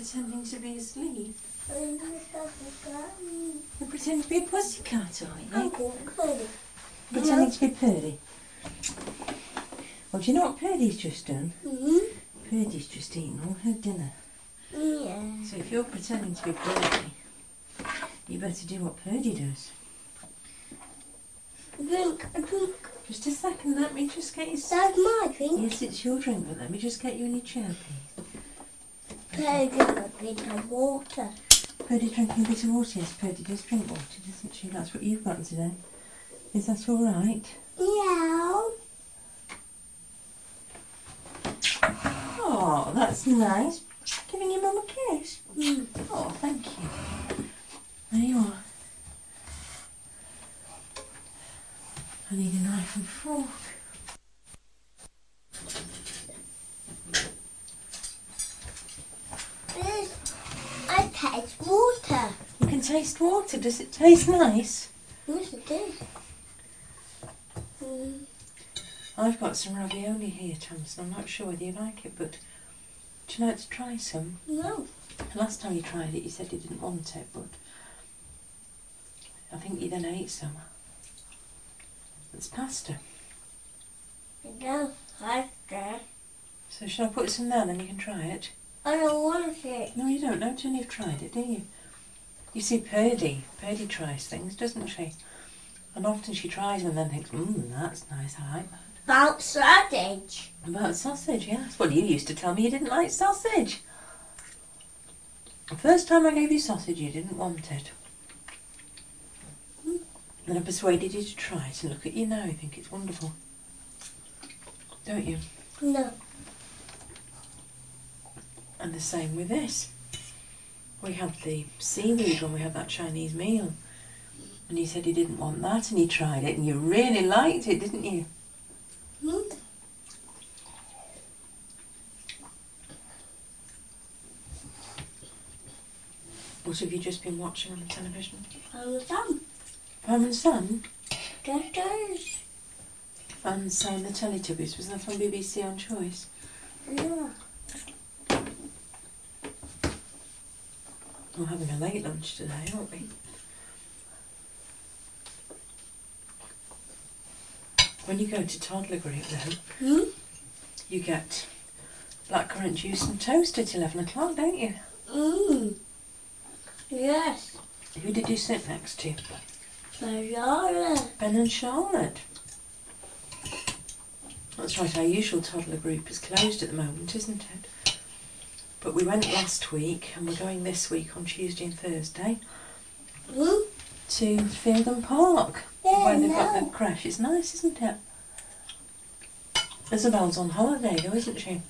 pretending to be asleep? You're pretending to be a pussycat, are you? Pretending to be Purdy. Well, do you know what Purdy's just done? Purdy's just eaten all her dinner. Yeah. So if you're pretending to be Purdy, you better do what Purdy does. Drink. Just a second, let me just get you... That's my drink. Yes, it's your drink, but let me just get you in your chair, please. Purdy drink a bit of water. Purdy drinking a bit of water. Yes, Purdy does drink water, doesn't she? That's what you've got today. Is that all right? Yeah. Oh, that's nice. Giving your mum a kiss. Oh, thank you. There you are. I need a knife and fork. I taste water. You can taste water. Does it taste nice? Yes, it is. I've got some ravioli here, Thomas, and I'm not sure whether you like it, but would you like to try some? No. Last time you tried it, you said you didn't want it, but I think you then ate some. It's pasta. No, pasta. So shall I put some there, then you can try it? I don't want it. No, you don't know till you've tried it, do you? You see, Purdy tries things, doesn't she? And often she tries them and then thinks, that's nice, I like that. About sausage. About sausage, yes. Well, you used to tell me you didn't like sausage. The first time I gave you sausage, you didn't want it. Then I persuaded you to try it, and look at you now, you think it's wonderful. Don't you? No. And the same with this. We had the seaweed when we had that Chinese meal. And you said you didn't want that, and you tried it, and you really liked it, didn't you? What have you just been watching on the television? Pam and Sam? Sisters. And Sam and the Teletubbies. Was that on BBC on Choice? Yeah. We're having a late lunch today, aren't we? When you go to toddler group then, you get blackcurrant juice and toast at 11 o'clock, don't you? Yes. Who did you sit next to? Charlotte. Ben and Charlotte. That's right, our usual toddler group is closed at the moment, isn't it? But we went last week, and we're going this week on Tuesday and Thursday to Fieldham Park, where they've got the creche. It's nice, isn't it? Isabel's on holiday though, isn't she?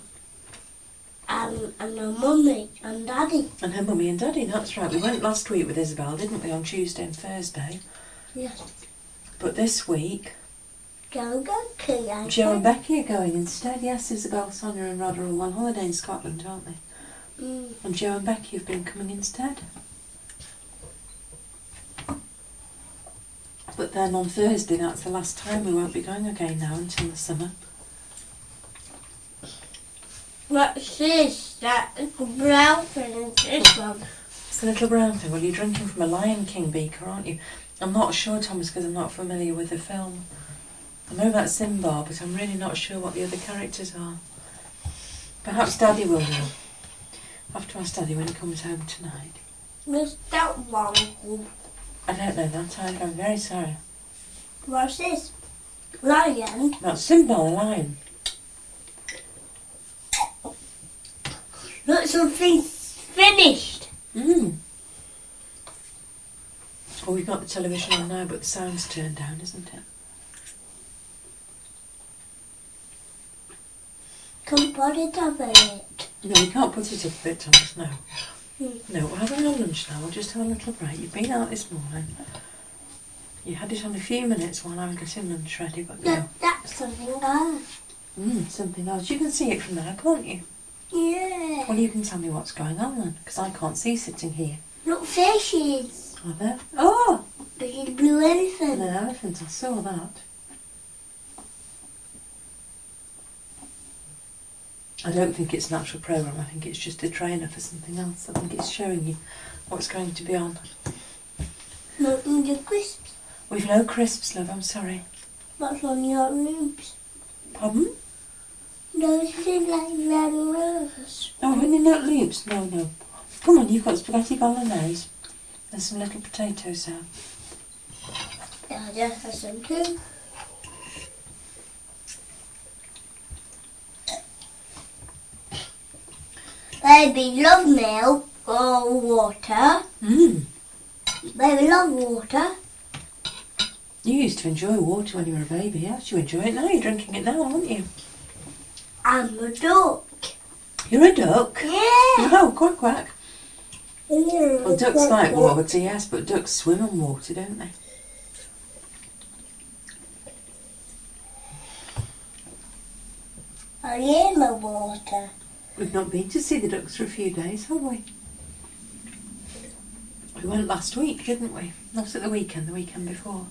And her mummy and daddy. And her mummy and daddy, that's right. We went last week with Isabel, didn't we, on Tuesday and Thursday? Yes. But this week, Joe and Becky are going instead. Yes, Isabel, Sonia and Rod are all on holiday in Scotland, aren't they? And Joe and Becky have been coming instead. But then on Thursday, that's the last time. We won't be going again now until the summer. What's this? That little brown thing is this one. It's the little brown thing. Well, you're drinking from a Lion King beaker, aren't you? I'm not sure, Thomas, because I'm not familiar with the film. I know that's Simba, but I'm really not sure what the other characters are. Perhaps Daddy will know. I'll have to ask Daddy when he comes home tonight. What's that one? I don't know that either. I'm very sorry. What's this? Lion? That's Simba the lion. Look, something's finished. Well, we've got the television on now, but the sound's turned down, isn't it? Can put it up a bit. No, we can't put it up a bit, Thomas, no. No, we're having our lunch now. We'll just have a little break. You've been out this morning. You had it on a few minutes while I was getting lunch ready, but no. That's something else. Something else. You can see it from there, can't you? Yeah. Well, you can tell me what's going on then, because I can't see sitting here. Look, fishes. Are there? Oh! There's a blue elephant. And an elephant, I saw that. I don't think it's an actual programme, I think it's just a trailer for something else. I think it's showing you what's going to be on. Not in the crisps. We've no crisps, love, I'm sorry. What's on your loops? Pardon? Those look like red roses. Oh, honey nut loops? No, no. Come on, you've got spaghetti bolognese and some little potatoes there. Yeah, just have some too. Baby love milk or water. Baby love water. You used to enjoy water when you were a baby, yes? You enjoy it now, you're drinking it now, aren't you? I'm a duck. You're a duck? Yeah. Oh, quack quack. Yeah. Well, ducks like water, yes, but ducks swim in water, don't they? I am the water. We've not been to see the ducks for a few days, have we? We went last week, didn't we? Not at the weekend before.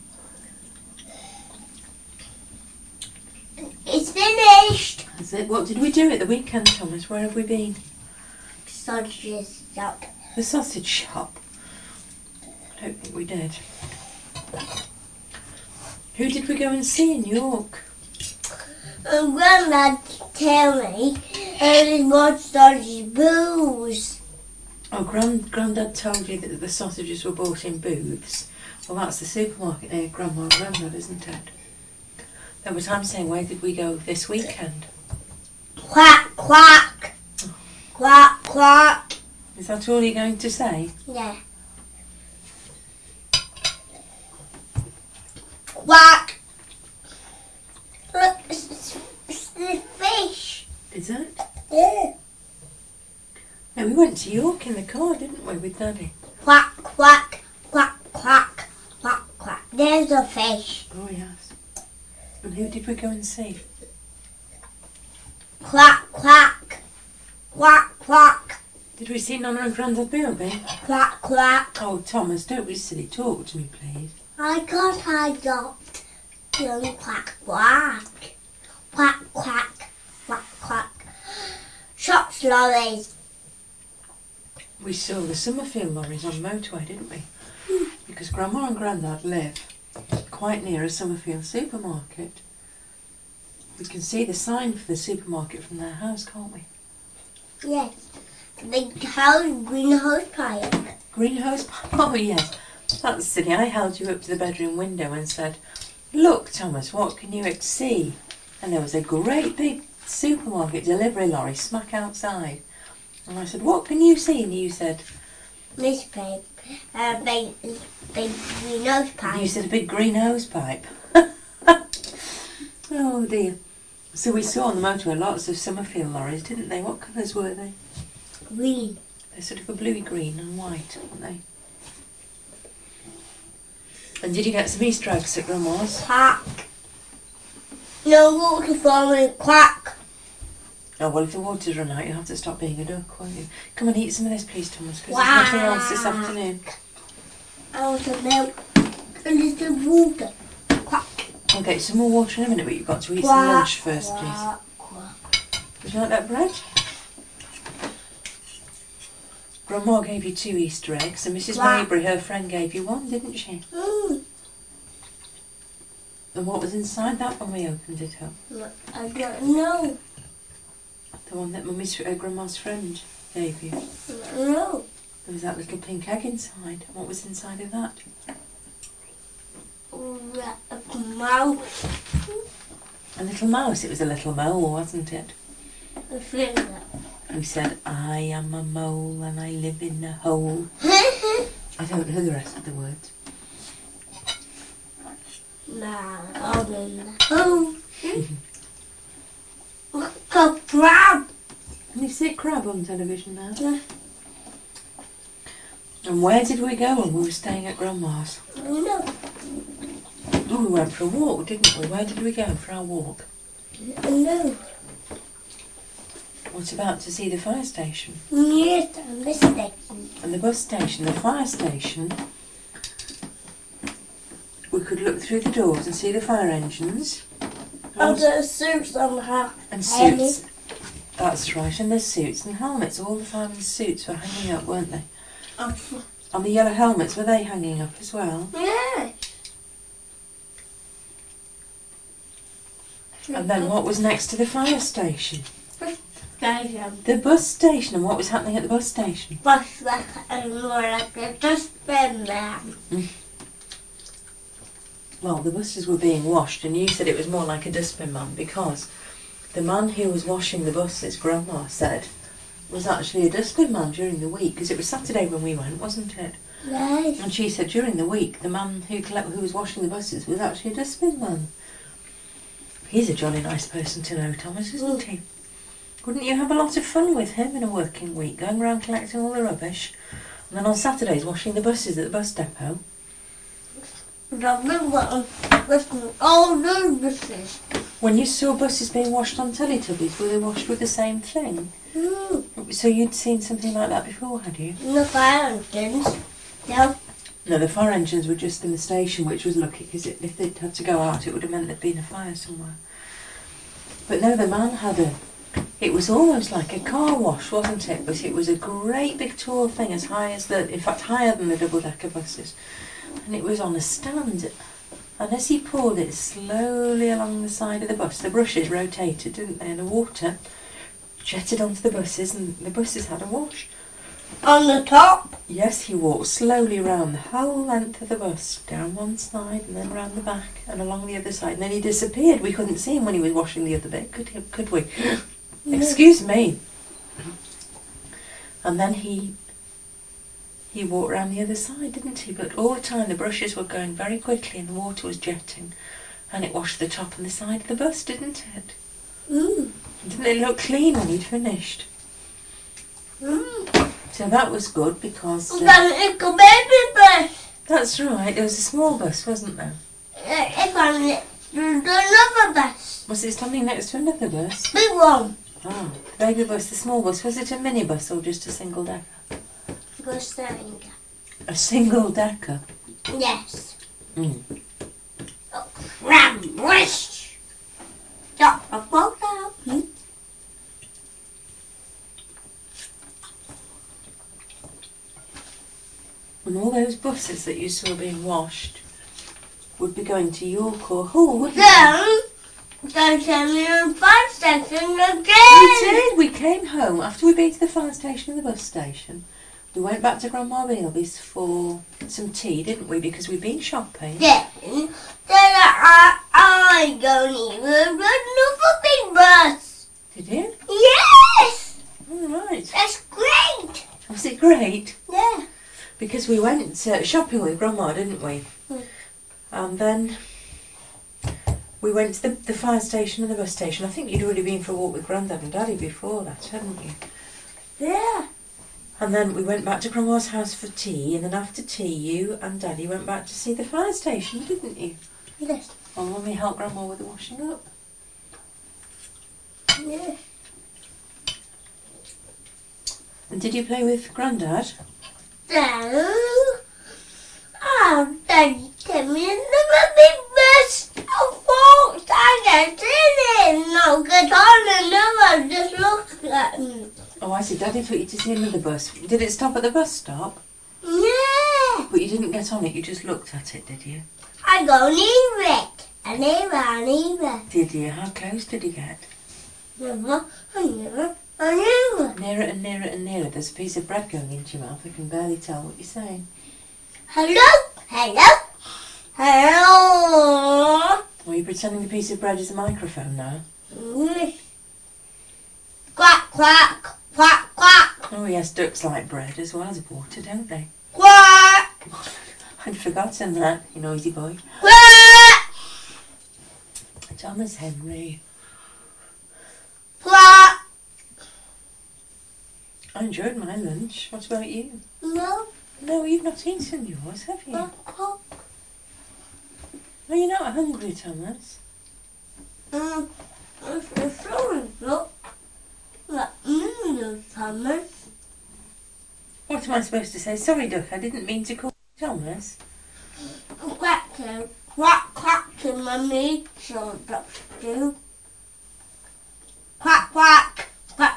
It's finished. That's it. What did we do at the weekend, Thomas? Where have we been? Sausages shop. The sausage shop. I don't think we did. Who did we go and see in York? Grandad tell me he got sausage booze. Oh, Grandad told you that the sausages were bought in booths. Well, that's the supermarket near Grandma and Grandad, isn't it? No, but I'm saying, where did we go this weekend? Quack, quack. Quack, quack. Is that all you're going to say? Yeah. Quack. Look, it's the fish. Is it? Yeah. Yeah, we went to York in the car, didn't we, with Daddy? Quack, quack, quack, quack, quack, quack. There's a fish. Oh, yes. And who did we go and see? Quack, quack, quack, quack, Did we see Nonna and Grandad Bilby? quack, quack. Oh, Thomas, don't be silly. Talk to me, please. I got young quack, quack, quack, quack, quack, quack. Shops lorries. We saw the Summerfield lorries on the motorway, didn't we? Because Grandma and Grandad live quite near a Summerfield supermarket. We can see the sign for the supermarket from their house, can't we? Yes. Big house, greenhouse pipe. Greenhouse pipe? Oh, yes. That's silly. I held you up to the bedroom window and said, "Look, Thomas, what can you see?" And there was a great big supermarket delivery lorry smack outside. And I said, "What can you see?" And you said, This pipe. Big greenhouse pipe. You said a big green hose pipe. Oh dear. So we saw on the motorway lots of Summerfield lorries, didn't they? What colours were they? Green. They're sort of a bluey green and white, aren't they? And did you get some Easter eggs at Grandma's? Quack. No water for me. Quack. Oh, well, if the water's run out, you'll have to stop being a duck, won't you? Come and eat some of this, please, Thomas, because there's nothing else this afternoon. I want some milk. A little water. Quack. I'll get you some more water in a minute, but you've got to eat some Quack, lunch first, please. quack, quack. Would you like that bread? Grandma gave you 2 Easter eggs, and Mrs. Quack. Maybury, her friend, gave you 1, didn't she? And what was inside that when we opened it up? I don't know. The one that Grandma's friend gave you. No. There was that little pink egg inside. What was inside of that? A mouse. A little mouse. It was a little mole, wasn't it? A finger. Who said, "I am a mole and I live in a hole." I don't know the rest of the words. Nah, I don't know. Look, a crab. Can you see a crab on television now? Yeah. And where did we go when we were staying at Grandma's? No. Oh, we went for a walk, didn't we? Where did we go for our walk? No. What about to see the fire station? Yes, I'm listening. And the bus station, the fire station. We could look through the doors and see the fire engines. Oh, there's suits on her. And suits. That's right, and there's suits and helmets. All the firemen's suits were hanging up, weren't they? And the yellow helmets, were they hanging up as well? Yeah. And then what was next to the fire station? Station. The bus station, and what was happening at the bus station? Bus and more like a dustbin man. Well, the buses were being washed, and you said it was more like a dustbin man because the man who was washing the buses, Grandma said, was actually a dustbin man during the week, because it was Saturday when we went, wasn't it? Right. And she said during the week the man who was washing the buses was actually a dustbin man. He's a jolly nice person to know, Thomas, isn't he? Wouldn't you have a lot of fun with him in a working week, going around collecting all the rubbish, and then on Saturdays washing the buses at the bus depot? With all those buses. When you saw buses being washed on Teletubbies, were they washed with the same thing? So you'd seen something like that before, had you? The fire engines. No. No, the fire engines were just in the station, which was lucky, because if they'd had to go out, it would have meant there'd been a fire somewhere. But no, the man had it was almost like a car wash, wasn't it? But it was a great big tall thing, as high as in fact higher than the double-decker buses. And it was on a stand. And as he poured it slowly along the side of the bus, the brushes rotated, didn't they? And the water jetted onto the buses, and the buses had a wash. On the top? Yes, he walked slowly round the whole length of the bus, down one side and then round the back and along the other side. And then he disappeared. We couldn't see him when he was washing the other bit, could we? Excuse me. And then he walked round the other side, didn't he? But all the time the brushes were going very quickly and the water was jetting, and it washed the top and the side of the bus, didn't it? Didn't it look clean when he'd finished? So that was good because... It's a baby bus. That's right, there was a small bus, wasn't there? It's another bus. Was it standing next to another bus? Big one. Oh, the baby bus, the small bus. Was it a minibus or just a single decker? A single decker? Yes. Mm. Rambush. Stop a photo. And all those buses that you saw being washed would be going to York or Hull, wouldn't they? Don't tell me on the fire station again. We did. We came home after we'd been to the fire station and the bus station. We went back to Grandma Bealby's for some tea, didn't we? Because we'd been shopping. Then I go even another big bus. Did you? Yes. All right. That's great. Was it great? Yeah. Because we went shopping with Grandma, didn't we? And then we went to the fire station and the bus station. I think you'd already been for a walk with Grandad and Daddy before that, hadn't you? Yeah. And then we went back to Grandma's house for tea, and then after tea you and Daddy went back to see the fire station, didn't you? Yes. And when we helped Grandma with the washing up. Yeah. And did you play with Grandad? Then, Daddy came in another big bus. Oh, folks, I get in it. No, get on another. Just look at me. Oh, I see. Daddy took you to see another bus. Did it stop at the bus stop? Yeah. But you didn't get on it, you just looked at it, did you? I go near it. And nearer. Did you? How close did you get? Never. Nearer and nearer and nearer. There's a piece of bread going into your mouth. I can barely tell what you're saying. Hello. Are you pretending the piece of bread is a microphone now? Quack, quack, quack, quack. Oh yes, ducks like bread as well as water, don't they? Quack, I'd forgotten that, you noisy boy. quack, Thomas Henry. quack. I enjoyed my lunch. What about you? No, No, you've not eaten yours, have you? quack, quack. Are you not hungry, Thomas? It's sorry, look. Thomas. What am I supposed to say? Sorry, Duck, I didn't mean to call you Thomas. Quack, quack, quack to Mummy. So that's do. Quack, quack, quack,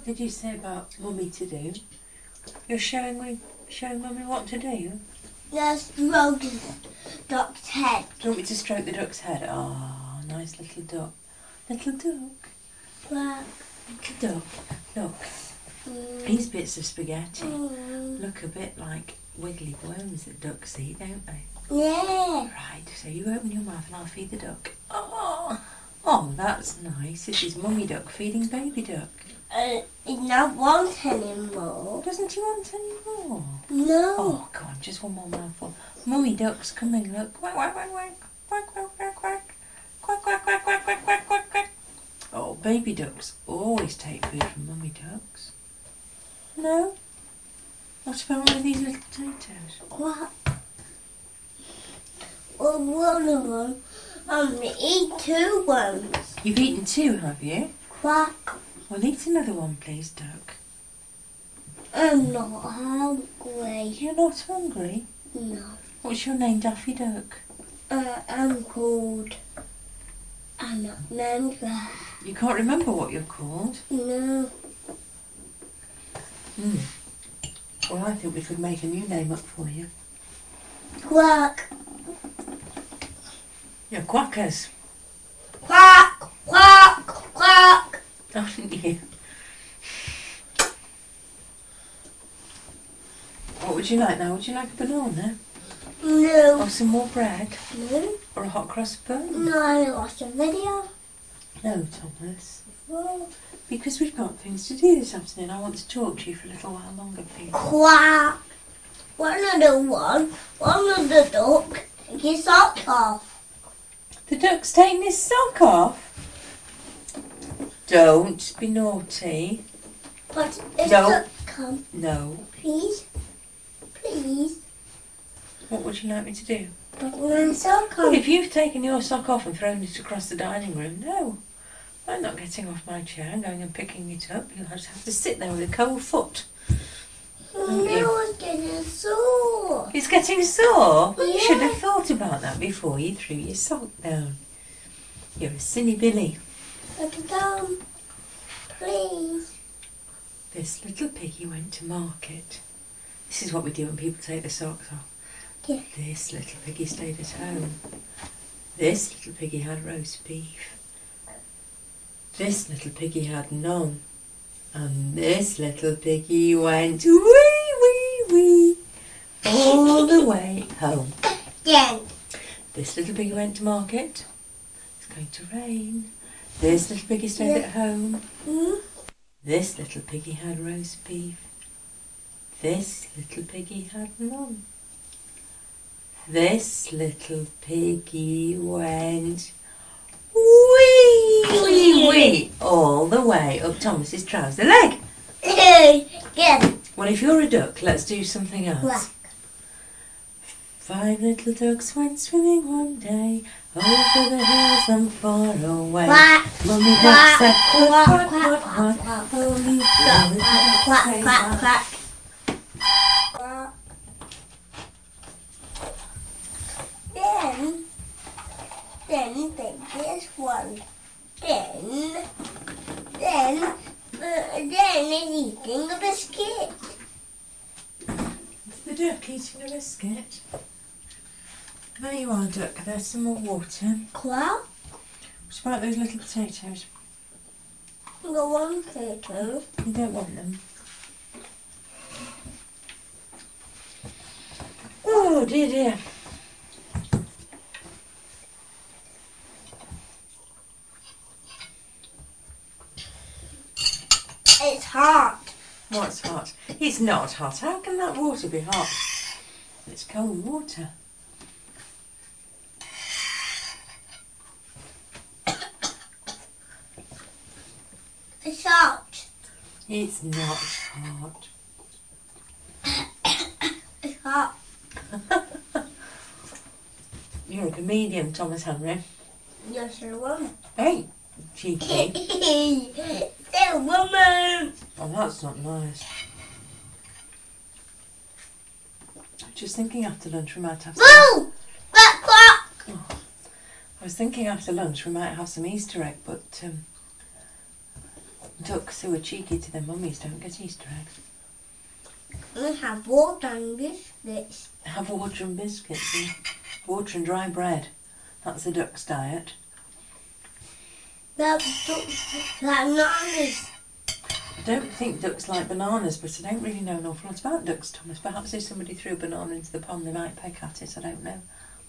did you say about Mummy to do? You're showing Mummy what to do? Let's stroke the duck's head. Do you want me to stroke the duck's head? Oh, nice little duck. Little duck. Quack. Little duck. Look. These bits of spaghetti look a bit like wiggly worms that ducks eat, don't they? Yeah. Right, so you open your mouth and I'll feed the duck. Oh, that's nice. This is Mummy duck feeding baby duck. He not want anymore. Doesn't he want any more? No. Oh, go on, just one more mouthful. Mummy duck's coming, look. Quack, quack, quack, quack. Quack, quack, quack, quack. Quack, quack, quack, quack, quack, quack, quack, quack. Oh, baby ducks always take food from Mummy ducks. No? What about one of these little potatoes? What? Well, one of them, eat 2 ones. You've eaten 2, have you? Quack. Well, eat another one, please, duck. I'm not hungry. You're not hungry? No. What's your name, Daffy Duck? I'm called. I'm not remember. You can't remember what you're called? No. Well, I think we could make a new name up for you. Quack. You're Quackers, Quack. Quack. Quack. aren't you? What would you like now? Would you like a banana? No. Or some more bread? No. Or a hot cross bun? No, I watched a video. No, Thomas. Well, Because we've got things to do this afternoon. I want to talk to you for a little while longer, please. quack. One of the duck, take his socks off. The duck's taking his sock off. Don't be naughty. But if No. duck come, No. please. What would you like me to do? But when sock Well, come, if you've taken your sock off and thrown it across the dining room, no. I'm not getting off my chair and going and picking it up. You'll just have to sit there with a cold foot. no one's getting sore. It's getting sore? Well, you should Yeah. have thought about that before you threw your sock down. You're a silly Billy. But come, please. This little piggy went to market. This is what we do when people take their socks off. Yeah. This little piggy stayed at home. This little piggy had roast beef. This little piggy had none. And this little piggy went wee, wee, wee all the way home. Then, This little piggy went to market. It's going to rain. This little piggy stayed at home. This little piggy had roast beef. This little piggy had none. This little piggy went wee, wee, wee all the way up Thomas's trouser leg. again, Well, if you're a duck, let's do something else. quack. 5 little ducks went swimming one day over the hills and far away. Quack. Mummy duck Quack, said quack, quack, quack, quack, quack, quack. quack. Only Quack, the quack, quack, say quack, quack. quack. Then take this one. Then it's eating a biscuit. The duck eating a biscuit. There you are, duck. There's some more water. Quack. What about those little potatoes? I got 1 potato. You don't want them. Oh dear, dear. It's hot. What's hot? It's not hot. How can that water be hot? It's cold water. It's hot. It's not hot. It's hot. You're a comedian, Thomas Henry. Yes, a woman. Hey, cheeky. It's a woman. Oh, that's not nice. Just thinking after lunch we might have some... Woo! Quack, quack. I was thinking after lunch we might have some Easter egg, but ducks who are cheeky to their mummies don't get Easter eggs. I have water and biscuits. Have water and biscuits, yeah. Water and dry bread. That's the duck's diet. That's bananas. I don't think ducks like bananas, but I don't really know an awful lot about ducks, Thomas. Perhaps if somebody threw a banana into the pond, they might peck at it. I don't know.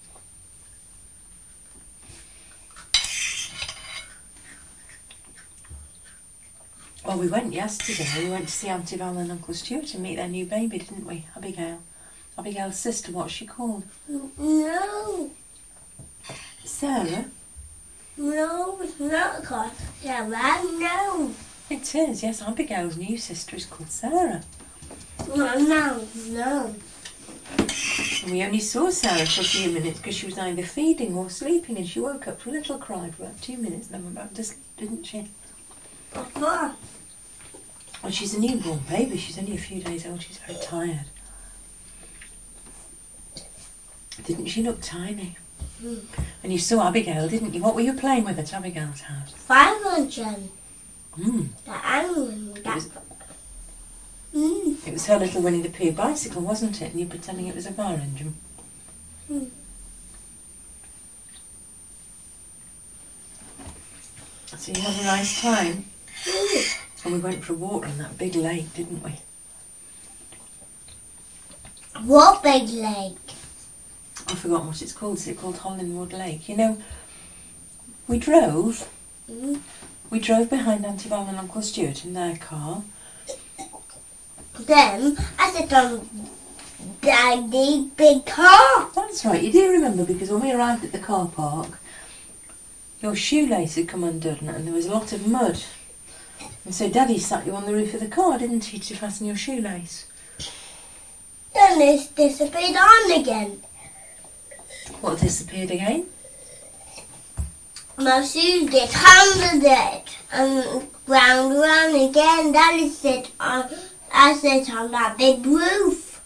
Well, we went yesterday. We went to see Auntie Val and Uncle Stuart and meet their new baby, didn't we? Abigail. Abigail's sister, what's she called? No. Sarah? No, it's not called Sarah. No. It is, yes. Abigail's new sister is called Sarah. No. And we only saw Sarah for a few minutes because she was either feeding or sleeping, and she woke up to a little cry for about 2 minutes and then went back to sleep, didn't she? Papa. Well, she's a newborn baby. She's only a few days old. She's very tired. Didn't she look tiny? Mm. And you saw Abigail, didn't you? What were you playing with at Abigail's house? Fire engine. Mm. The animal. It was her little Winnie the Pooh bicycle, wasn't it? And you were pretending it was a fire engine. Mm. So you had a nice time. Mm. And we went for a walk on that big lake, didn't we? What big lake? I've forgotten what it's called. Is it called Hollingwood Lake? You know, we drove behind Auntie Val and Uncle Stuart in their car. Then I sit on Daddy's big car. That's right, you do remember, because when we arrived at the car park, your shoelace had come undone and there was a lot of mud. And so Daddy sat you on the roof of the car, didn't he, to fasten your shoelace? Then it's disappeared on again. What disappeared again? My shoes get under it and round again. Daddy I sit on that big roof.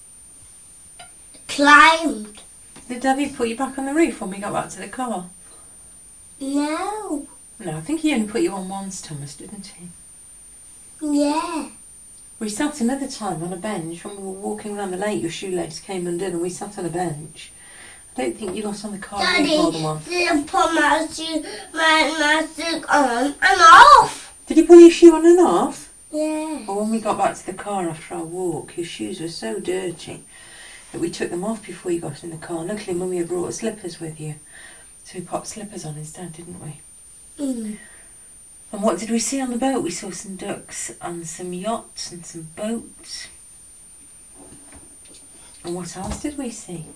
Climbed. Did Daddy put you back on the roof when we got back to the car? No. No, I think he only put you on once, Thomas, didn't he? Yeah. We sat another time on a bench when we were walking around the lake. Your shoelace came undone and we sat on a bench. I don't think you got on the car roof more than once. Daddy didn't put my shoe on and off. Did he put your shoe on and off? Yeah. Or when we got back to the car after our walk, your shoes were so dirty that we took them off before you got in the car. Luckily, Mummy had brought slippers with you, so we popped slippers on instead, didn't we? Mm. And what did we see on the boat? We saw some ducks and some yachts and some boats. And what else did we see?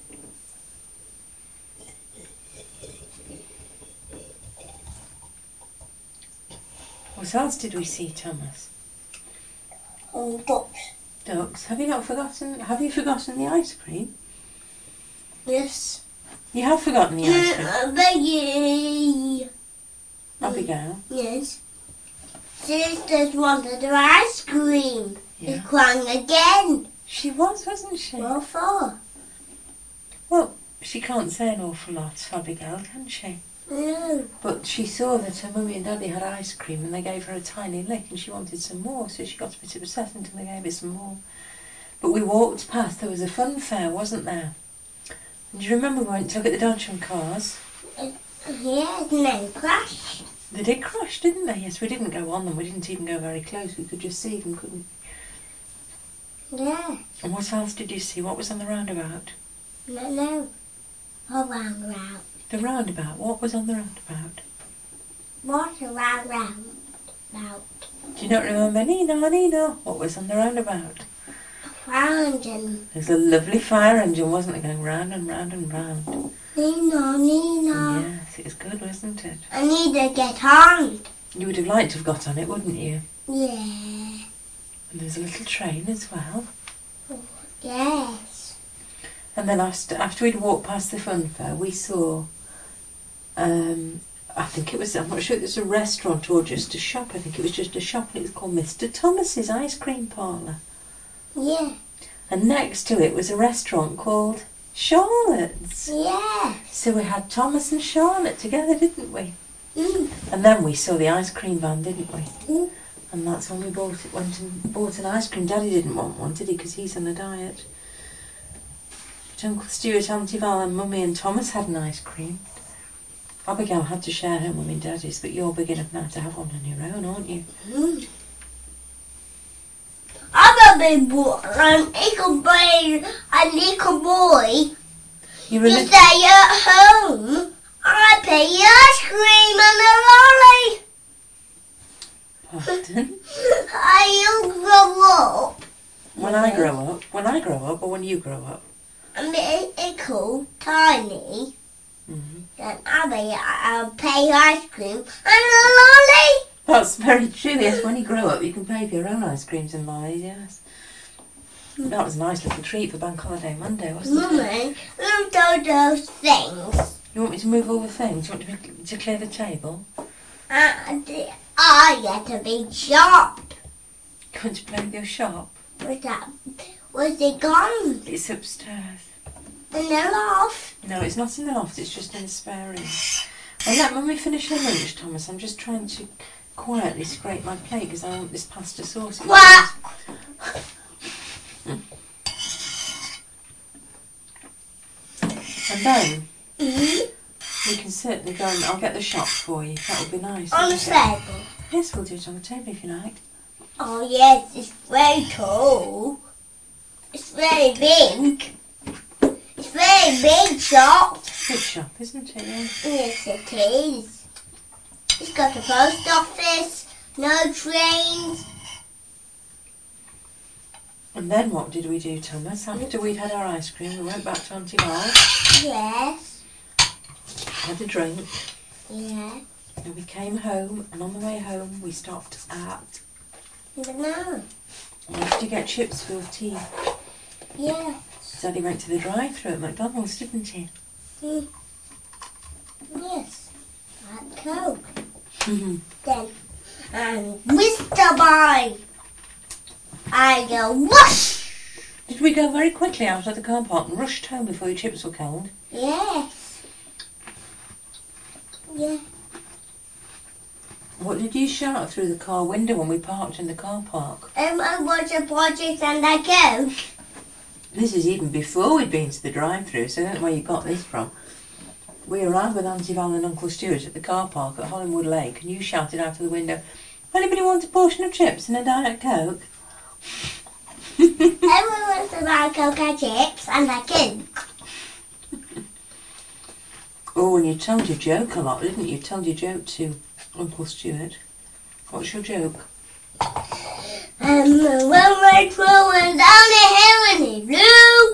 What else did we see, Thomas? Ducks. Ducks. Have you forgotten the ice cream? Yes. You have forgotten the ice cream. Baggy. Abigail. Yes. Sisters wanted her ice cream. Yeah. It's crying again. She wasn't she? What for? Well, she can't say an awful lot, Abigail, can she? No. But she saw that her mummy and daddy had ice cream and they gave her a tiny lick and she wanted some more, so she got a bit upset until they gave her some more. But we walked past, there was a fun fair, wasn't there? And do you remember we went to look at the Dodgem cars? Yes, and then crash. They did crash, didn't they? Yes, we didn't go on them, we didn't even go very close, we could just see them, couldn't we? Yeah. And what else did you see? What was on the roundabout? No. A roundabout. The roundabout, what was on the roundabout? What a roundabout. Do you not remember, Nina? What was on the roundabout? A fire engine. There's a lovely fire engine, wasn't it, going round and round and round? Nina. Yes, it was good, wasn't it? I need to get on. You would have liked to have got on it, wouldn't you? Yeah. And there's a little train as well. Yes. And then after we'd walked past the fun fair, we saw, I think it was, I'm not sure if it was a restaurant or just a shop. I think it was just a shop, and it was called Mr. Thomas's Ice Cream Parlour. Yeah. And next to it was a restaurant called Charlotte's. Yeah. So we had Thomas and Charlotte together, didn't we? Mm. And then we saw the ice cream van, didn't we? Mm. And that's when we went and bought an ice cream. Daddy didn't want one, did he? Because he's on a diet. But Uncle Stuart, Auntie Val and Mummy and Thomas had an ice cream. Abigail had to share her Mummy and Daddy's, but you're big enough now to have one on your own, aren't you? I'm a big boy, and little boy. You To stay at home, I pay ice cream and a lolly. Pardon? I'll grow up. When I grow up, or when you grow up? I'm little, tiny. Mm-hmm. Then I'll pay ice cream and a lolly. That's very true, yes. When you grow up, you can pay for your own ice creams and lollies, yes. That was a nice little treat for Bank Holiday Monday, wasn't it? Mummy, look at those things. You want me to move all the things? You want me to clear the table? And I get a big shop. You want to play with your shop? Was it gone? It's upstairs. In the loft? No, it's not in the loft, it's just in the spare room. I'll let Mummy finish her lunch, Thomas. I'm just trying to quietly scrape my plate because I want this pasta sauce. What? And then we can certainly go and I'll get the shop for you. That would be nice. On the table? Yes, we'll do it on the table if you like. Oh yes, it's very tall. It's very big. It's very big shop. Big shop, isn't it? Yeah. Yes, it is. It's got a post office, no trains. And then what did we do, Thomas? After we'd had our ice cream, we went back to Auntie Val, Yes. had a drink, Yeah. and we came home, and on the way home we stopped at... No. We had to get chips for tea. Yeah. Daddy went to the drive-thru at McDonald's, didn't he? Yes. At Coke. Mm-hmm. Then, and Mr. Boy, I go whoosh. Did we go very quickly out of the car park and rushed home before your chips were cold? Yes. Yeah. What did you shout through the car window when we parked in the car park? I watch a project and I go. This is even before we'd been to the drive-thru, so I don't know where you got this from. We arrived with Auntie Val and Uncle Stuart at the car park at Hollywood Lake, and you shouted out of the window, "Anybody want a portion of chips and a Diet Coke?" Everyone wants to buy Coca chips and a Coke. Oh, and you told your joke a lot, didn't you? You told your joke to Uncle Stuart. What's your joke? And when we're going down the hill and he blew,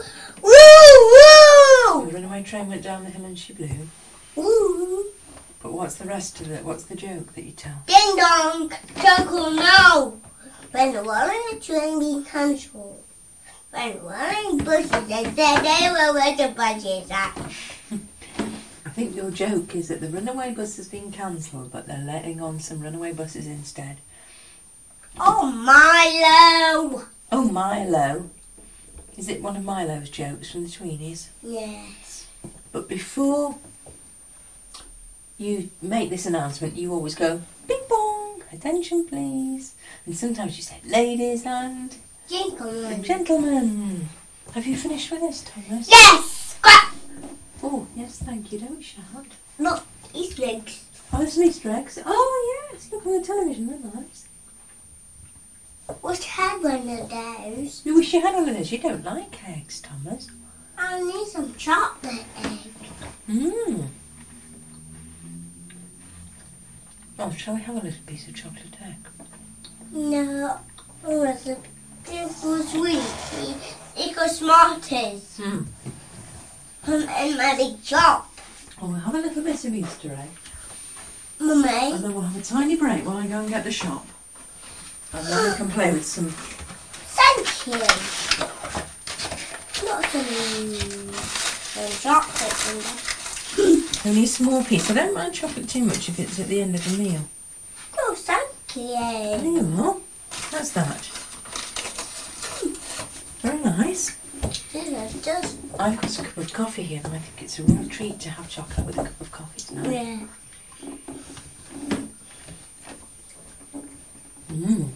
woo The runaway train went down the hill and she blew. woo. But what's the rest of it? What's the joke that you tell? Ding dong, chuckle no. When the rolling train be cancelled. When the rolling bushes they said they were where the buses at. I think your joke is that the runaway bus has been cancelled, but they're letting on some runaway buses instead. Oh, Milo. Oh, Milo. Is it one of Milo's jokes from the Tweenies? Yes. But before you make this announcement, you always go, "Bing bong, attention please." And sometimes you say, "Ladies and Gentlemen. gentlemen." Have you finished with this, Thomas? Yes. Scrap. Oh, yes, thank you. Don't shout. Look, his legs. Oh, there's some Easter eggs. Oh, yes, look on the television, they're nice. Wish I had one of those. You wish you had one of those. You don't like eggs, Thomas. I need some chocolate egg. Mmm. Oh, shall we have a little piece of chocolate egg? No, it was a beautiful sweet. It got Smarties. And my big chop. Oh, we'll have a little bit of Easter egg. Mummy. And then we'll have a tiny break while I go and get the shop. And then we can play with some... Thank you. Not some chocolate in there. Only a small piece. I don't mind chocolate too much if it's at the end of the meal. Oh, thank There you. you are. How's that? Very nice. This is just... I've got a cup of coffee here and I think it's a real treat to have chocolate with a cup of coffee tonight. Yeah. Mmm.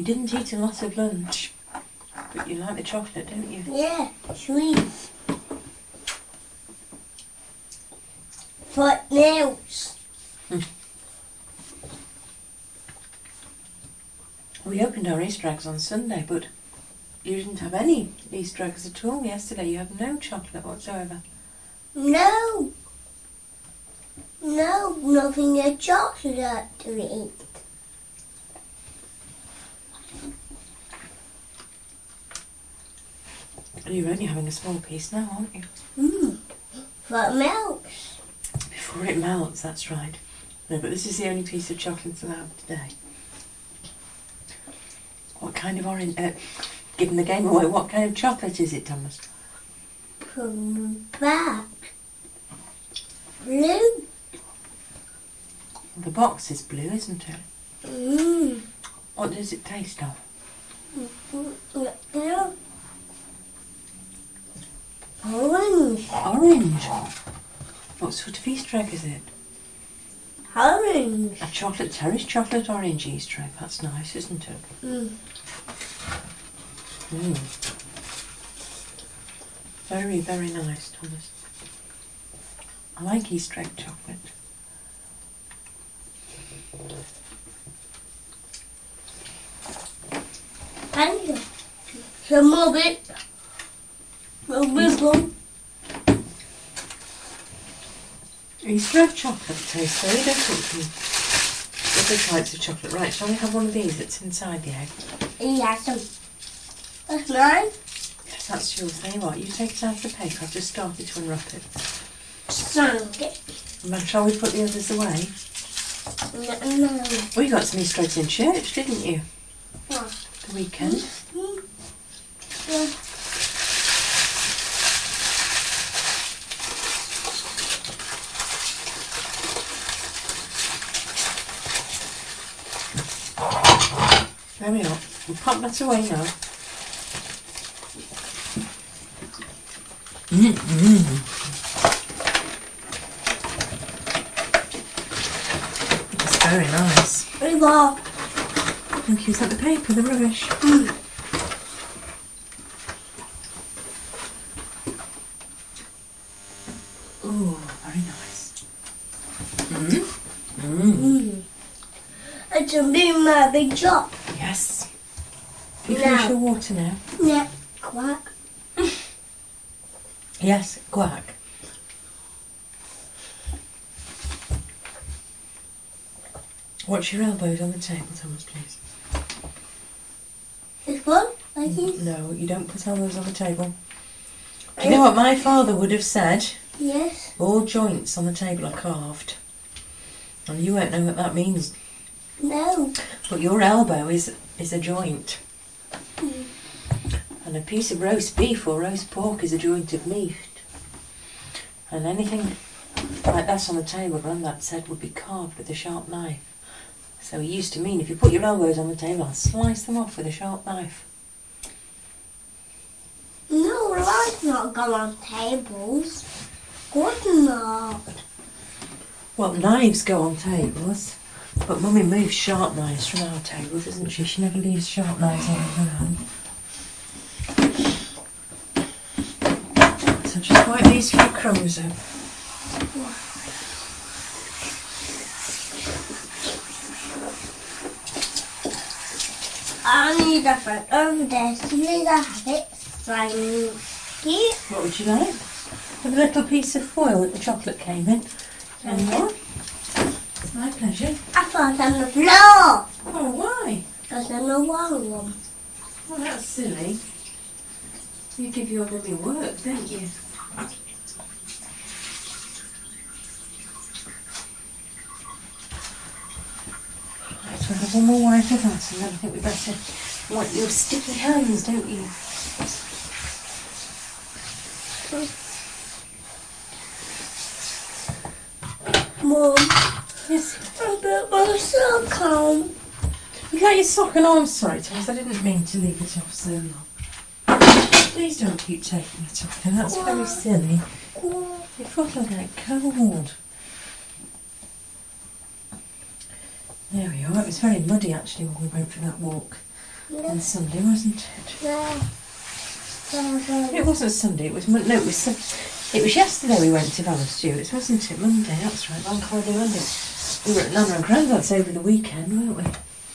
didn't eat a lot of lunch, but you like the chocolate, don't you? Yeah, sweet. For nails. We opened our Easter eggs on Sunday, but you didn't have any Easter eggs at all yesterday. You had no chocolate whatsoever. No. No, nothing but chocolate to eat. And you're only having a small piece now, aren't you? For melts. Before it melts, that's right. No, but this is the only piece of chocolate allowed today. What kind of orange... giving the game away, what kind of chocolate is it, Thomas? From back. Blue. The box is blue, isn't it? What does it taste of? Orange. Orange. What sort of Easter egg is it? Orange. A chocolate terrace chocolate orange Easter egg. That's nice, isn't it? Very, very nice, Thomas. I like Easter egg chocolate. Thank you. Some more bit. A big one. Easter egg chocolate tastes very different from other types of chocolate. Right, shall we have one of these that's inside the egg? Yeah, some. That's mine. Yes, that's yours. Tell you what, you take it out of the paper. I've just started to unwrap it. Sunk it. And shall we put the others away? No. Well, you got some Easter eggs in church, didn't you? What? The weekend. Yeah. There we are. We'll pop that away now. It's very nice. We go. Thank you. Is that the paper, the rubbish? Oh, very nice. It's a my big chop. Yes. You finish your water now? Yeah. Quack. Yes, quack. Watch your elbows on the table, Thomas, please. This one? Like this? No, you don't put elbows on the table. Do you know what my father would have said? Yes. All joints on the table are carved. And you won't know what that means. No. But your elbow is a joint. And a piece of roast beef or roast pork is a joint of meat. And anything like that on the table, Grandad said, would be carved with a sharp knife. So he used to mean, if you put your elbows on the table, I'll slice them off with a sharp knife. No, lights not go on tables. Good not. Well, knives go on tables, but Mummy moves sharp knives from our table, doesn't she? She never leaves sharp knives on her own. So just wipe these few crumbs up. I need a friend over there. So need to have it. Thank you. What would you like? A little piece of foil that the chocolate came in. Any more? My pleasure. I thought on the floor. Oh, why? Because I'm a one one. Well, that's silly. You give your mummy work, don't you? Right, so we'll have one more wipe of that, and then I think we better wipe your sticky hands, don't you? Mum, Yes. I bet my sock on. You got your sock on. Oh, I'm sorry, Thomas. I didn't mean to leave it off so long. Please don't keep taking it off. That's very silly. Your foot will get cold. There we are. It was very muddy actually when we went for that walk on Sunday, wasn't it? Yeah. It wasn't Sunday. It was it was yesterday we went to Valor Stewart's, wasn't it? Monday. That's right. Bank holiday Monday. We were at Nana and Grandad's over the weekend, weren't we?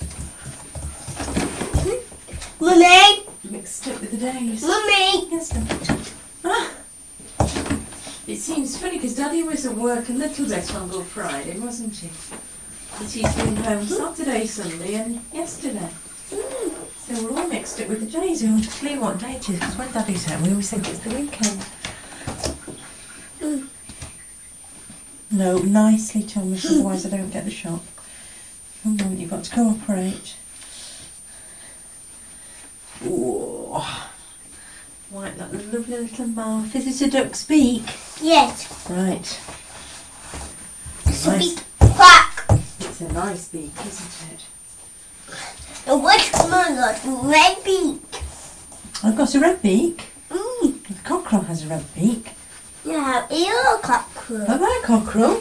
Mummy. Mixed up with the days. Mummy. Yes, Dad. Ah. It seems funny because Daddy was at work a little bit on Good Friday, wasn't he? But he's been home Saturday, Sunday and yesterday. So we're all mixed up with the days. We want to clear what day it is because when Daddy's home we always think it's the weekend. No, nicely, Thomas, otherwise I don't get the shot. Come on, you've got to cooperate. Ooh. Wipe that lovely little mouth. Is it a duck's beak? Yes. Right. Sweet quack. It's a nice beak, isn't it? And which one got red beak? I've got a red beak. Mm. The cockerel has a red beak. Yeah, you're a cockerel. Have I a cockerel?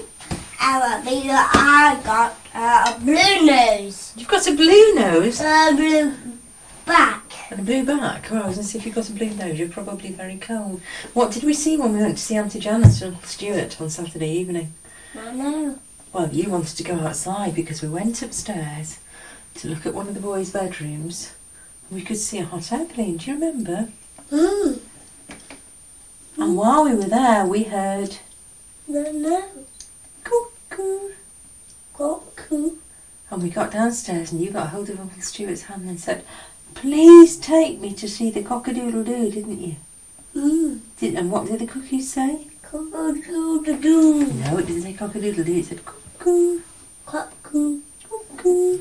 I got a blue nose. You've got a blue nose? A blue back. And a blue back? Well, I was going to say, if you've got a blue nose, you're probably very cold. What did we see when we went to see Auntie Janice and Uncle Stuart on Saturday evening? I know. Well, you wanted to go outside because we went upstairs to look at one of the boys' bedrooms. And we could see a hot air balloon. Do you remember? Mm. And while we were there, we heard... No. Cuckoo. Cuckoo. And we got downstairs and you got hold of Uncle Stuart's hand and said, "Please take me to see the cock-a-doodle-doo," didn't you? Mm. And what did the cookies say? Cock-a-doodle-doo. No, it didn't say cock-a-doodle-doo, it said cuckoo. Cuckoo. Cuckoo.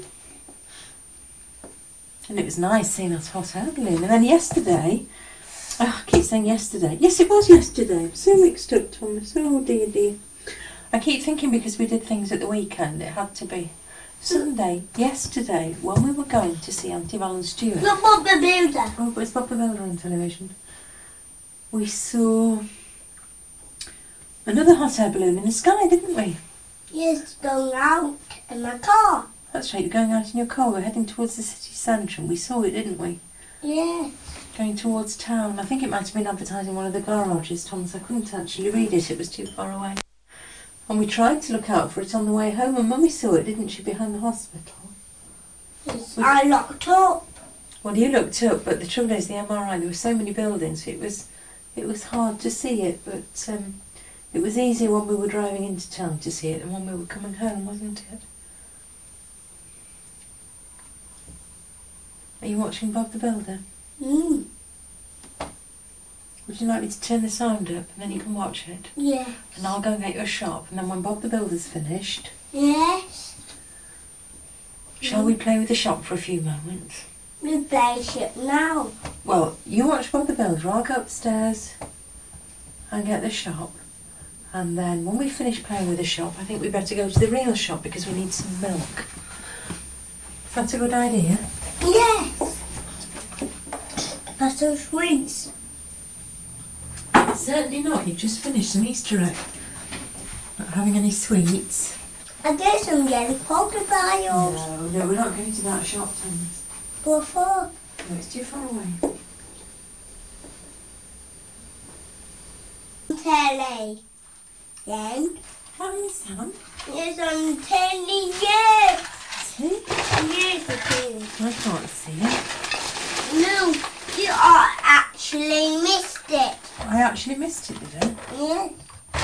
And it was nice seeing that hot air balloon. And then yesterday, I keep saying yesterday. Yes, it was yesterday. I'm so mixed up, Thomas. Oh dear, dear. I keep thinking because we did things at the weekend, it had to be Sunday, yesterday, when we were going to see Auntie Val and Stuart. Look what the builder. Oh, but it's Papa Builder on television. We saw another hot air balloon in the sky, didn't we? Yes, going out in my car. That's right, you're going out in your car. We're heading towards the city centre and we saw it, didn't we? Yeah. Going towards town. I think it might have been advertising one of the garages, Thomas. I couldn't actually read it, it was too far away. And we tried to look out for it on the way home and Mummy saw it, didn't she, behind the hospital? Yes, I locked up. Well, you looked up, but the trouble is the MRI, there were so many buildings, it was hard to see it, but it was easier when we were driving into town to see it than when we were coming home, wasn't it? Are you watching Bob the Builder? Mm. Would you like me to turn the sound up and then you can watch it? Yes. And I'll go and get your shop, and then when Bob the Builder's finished, Yes. shall we play with the shop for a few moments? We play ship now. Well, you watch Bob the Builder, I'll go upstairs and get the shop, and then when we finish playing with the shop, I think we better go to the real shop because we need some milk. Is that a good idea? Yes. That's some sweets. Certainly not, you've just finished some Easter egg. Not having any sweets. I guess I'm getting crocodiles. No, we're not going to that shop, Thomas. Before. No, it's too far away. Telly. Then. Oh, yes, Sam. Yes, I'm telling you. See? Yes, it is. I can't see it. No, you are actually missed it. I actually missed it, did I? Yes.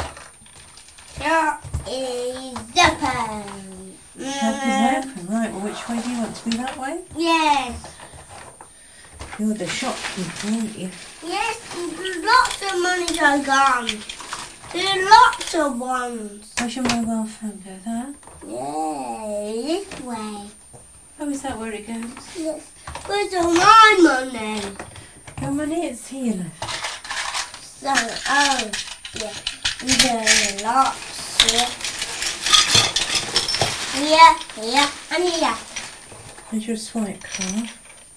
There is open. Shop is open. Right, well, which way do you want to be? That way? Yes. You're the shopkeeper, aren't you? Yes, lots of money are gone. There are lots of ones. Where's your mobile phone? Go there? Yeah, this way. Oh, is that where it goes? Yes. Where's all my money? Your money, it's here, love. So, oh, yeah. There are lots here. Here, and here. There's your swipe card.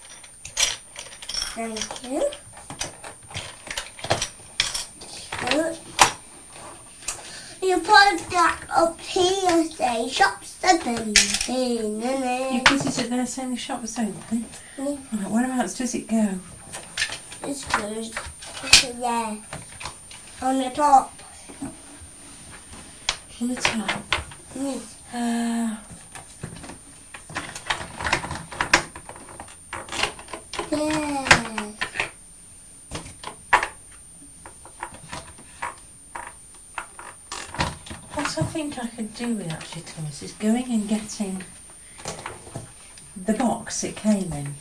Thank you. Good. you put that up here, say shops open. You put it there saying the shop's open? Yeah. Right, whereabouts does it go? It's good. There. On the top. On the top? Yes. There. What I think I could do with actually, Thomas, is going and getting the box it came in.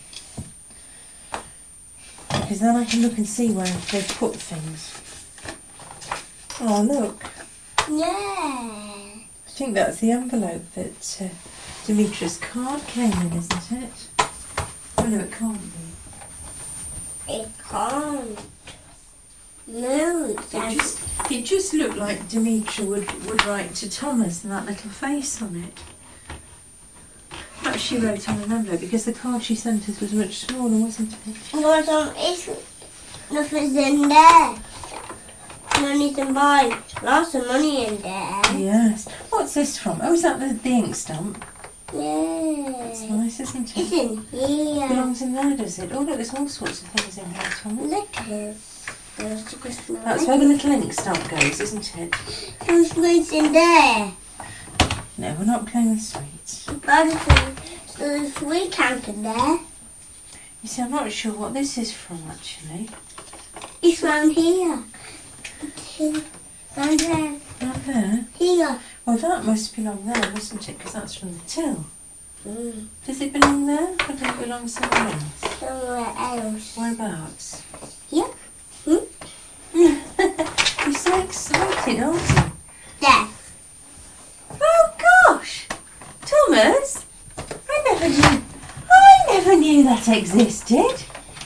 Because then I can look and see where they've put things. Oh, look. Yeah. I think that's the envelope that Demetra's card came in, isn't it? Oh, no, it can't be. It can't. No, It just looked like Demetra would write to Thomas and that little face on it. Perhaps she wrote on an envelope because the card she sent us was much smaller, wasn't it? Nothing's in there. Money to buy. Lots of money in there. Yes. What's this from? Oh, is that the ink stamp? It's Yeah. nice, isn't It's it? in here. Belongs in there, does it? Oh, look, there's all sorts of things in there, Thomas. Look at this. There's the Christmas. That's where the little ink stamp goes, isn't it? There's sweets in there. No, we're not playing with sweets. So there's sweet count in there. You see, I'm not sure what this is from, actually. It's round here. Round there. Down there? Here. Well, that must belong there, mustn't it? Because that's from the till. Mm. Does it belong there, or does it belong somewhere else? Somewhere else. Whereabouts? Here. Hmm? You're so excited, aren't you? There. Oh, gosh! Thomas! I never knew that existed.